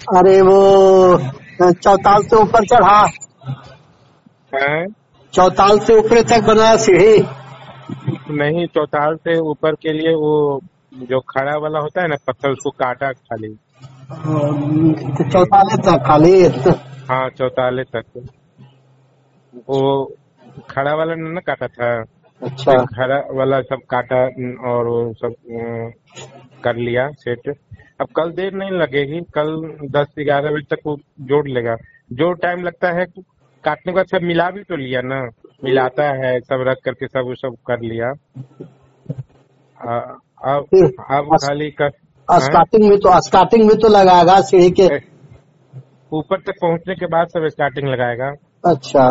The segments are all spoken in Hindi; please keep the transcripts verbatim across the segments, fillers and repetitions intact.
अरे वो चौताल से ऊपर चढ़ा, है? चौताल से ऊपर तक बनाया सीढ़ी। नहीं, चौताल से ऊपर के लिए वो जो खड़ा वाला होता है ना पत्थर, उसको काटा खाली। तो चौताले तक खाली। हाँ, चौताले तक वो खड़ा वाला ने ना काटा था। अच्छा। फिर खड़ा वाला सब काटा और वो सब अ, कर लिया सेट। अब कल देर नहीं लगेगी, कल दस ग्यारह बजे तक वो जोड़ लेगा। जो टाइम लगता है काटने के बाद सब मिला भी तो लिया ना, मिलाता है सब रख करके सब सब कर लिया। आ, अब फिर अब खाली कर स्टार्टिंग में तो स्टार्टिंग में तो लगाएगा सीढ़ी के ऊपर तक पहुंचने के बाद सब स्टार्टिंग लगाएगा। अच्छा।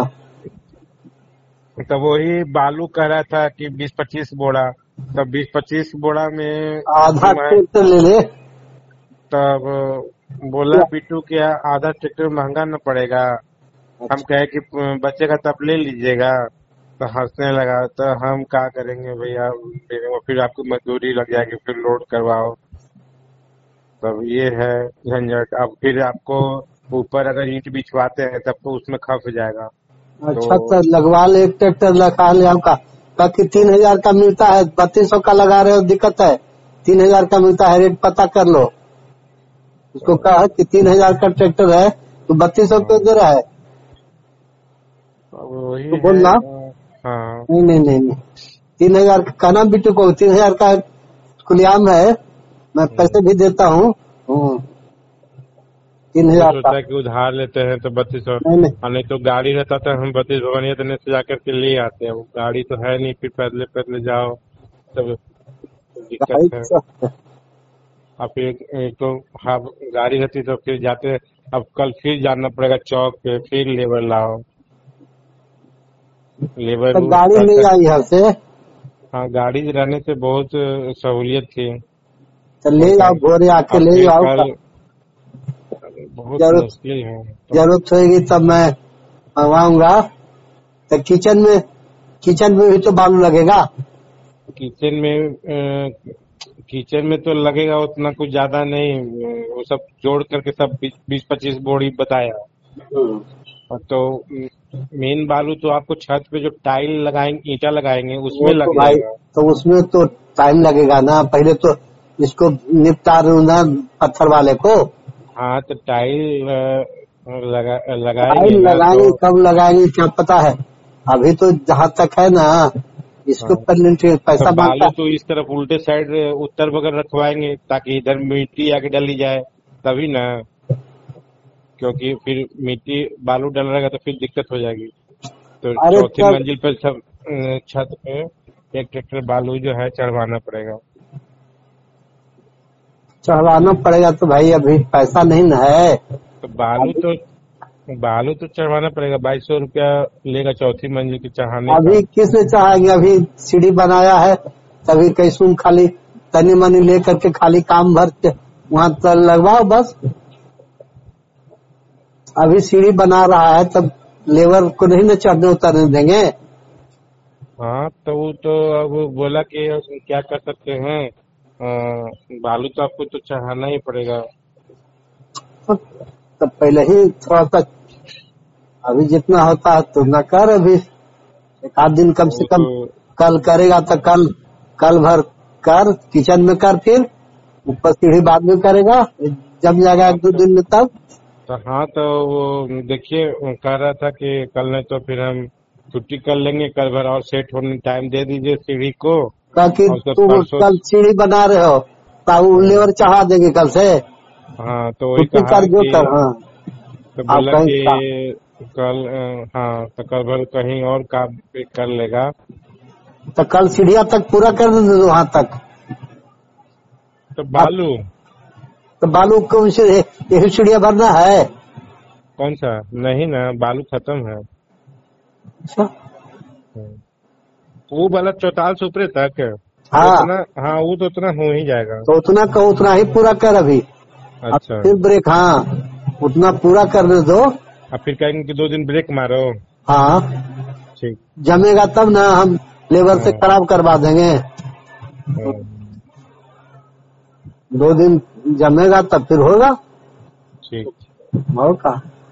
तो वही बालू कह रहा था कि बीस पच्चीस बोरा, तब बीस पच्चीस बोरा में आधा ट्रैक्टर ले ले। तब बोला पिट्टू क्या आधा ट्रैक्टर महंगा न पड़ेगा। हम कहे कि बचेगा तब ले लीजिएगा, तो हंसने लगा। तो हम क्या करेंगे भैया, फिर आपको मजदूरी लग जाएगी, फिर लोड करवाओ, तब ये है झंझट। अब फिर आपको ऊपर अगर ईंट बिछवाते हैं तब तो उसमें खप जाएगा। अच्छा तो लगवा ले, एक ट्रैक्टर लगा ले आपका। बाकी तीन हजार का मिलता है, बत्तीस सौ का लगा रहे हो, दिक्कत है। तीन हजार का मिलता है, रेट पता कर लो। उसको कहा कि तीन हजार का ट्रैक्टर है तो बत्तीस सौ क्यों दे रहा है, तो बोलना। हाँ। नहीं नहीं नहीं नहीं, तीन हजार का कहना बिट्टू को, तीन हजार का खुलेआम है, मैं पैसे भी देता हूँ। तीन हजार का कि उधार लेते हैं तो बत्तीस सौ, नहीं तो गाड़ी रहता था हम बत्तीस भवनिया देने से जाकर के ले आते हैं। वो गाड़ी तो है नहीं, फिर पैदले पैदले जाओ, सब दिक्कत है। अब फिर एक तो हाँ गाड़ी रहती तो फिर जाते, अब कल फिर जाना पड़ेगा चौक पे, फिर लेबर लाओ, लेबर तो गाड़ी नहीं आई यहाँ से। हाँ, गाड़ी रहने से बहुत सहूलियत थी। तो ले जाओ, भोरे आके ले जाओ, बहुत मुश्किल है। जरूरत होगी तब मैं मंगवाऊंगा। तो किचन में किचन में भी तो बालू लगेगा। किचन में किचन में तो लगेगा उतना कुछ ज्यादा नहीं, वो सब जोड़ करके सब बीस पच्चीस बोरी बताया। तो मेन बालू तो आपको छत पे जो टाइल लगाएंगे, ईंटा लगाएंगे, उसमें लग जाएगा। तो उसमें तो टाइम लगेगा ना, पहले तो इसको निपटा ना पत्थर वाले को। हाँ, तो टाइल लगा लगाएंगे टाइल लगाएंगे तो... कब लगाएंगे क्या पता है। अभी तो जहाँ तक है ना इसको हाँ। पैसा तो बालू तो इस तरफ उल्टे साइड उत्तर बगल रखवाएंगे ताकि इधर मिट्टी आके डली जाए, तभी ना, क्योंकि फिर मिट्टी बालू डल रहेगा तो फिर दिक्कत हो जाएगी। तो चौथी मंजिल पर सब छत पे एक ट्रैक्टर बालू जो है चढ़वाना पड़ेगा। चढ़वाना पड़ेगा तो भाई अभी पैसा नहीं न है। तो बालू तो बालू तो चढ़वाना पड़ेगा, बाईस सौ रुपया लेगा चौथी मंजिल की चढ़ाने। अभी किसने चढ़ाएंगे, अभी सीढ़ी बनाया है तभी कैसूम खाली तनी मनी ले करके खाली काम भर के वहाँ तक लगवाओ बस। अभी सीढ़ी बना रहा है तब लेबर को नहीं न चढ़ने उतरने देंगे। हाँ, तो वो तो अब बोला कि क्या कर सकते हैं, आ, बालू तो आपको तो चढ़ाना ही पड़ेगा। तब पहले ही थोड़ा सा अभी जितना होता है तो न कर, अभी एक आध दिन कम से कम तो... कल करेगा तो कल कल भर कर, किचन में कर, फिर ऊपर सीढ़ी बाद में करेगा, जम जाएगा एक दो दिन में तब। तो हाँ, तो वो देखिए कह रहा था कि कल नहीं तो फिर हम छुट्टी कर लेंगे, कल भर और सेट होने टाइम दे दीजिए सीढ़ी को। ताकि तुम कल सीढ़ी बना रहे हो तो लेबर चढ़ा देंगे कल से। हाँ, तो वही कहा कि कर, हाँ। तो बोला कि कल हाँ तो कल भर कहीं और काम कर लेगा। तो कल सीढ़िया तक पूरा कर दे वहाँ तक। तो बालू तो बालू कौन से यही सीढ़िया भरना है? कौन सा? नहीं ना, बालू खत्म है। अच्छा, वो वाला चौताल से ऊपरे तक। हाँ उतना, हाँ वो तो उतना हो ही जाएगा। तो उतना का उतना ही पूरा कर अभी। अच्छा, फिर ब्रेक, हाँ उतना पूरा करने दो। अब फिर कहेंगे कि दो दिन ब्रेक मारो। हाँ ठीक, जमेगा तब ना, हम लेबर से खराब करवा देंगे। दो दिन जमेगा तब फिर होगा। ठीक। हो का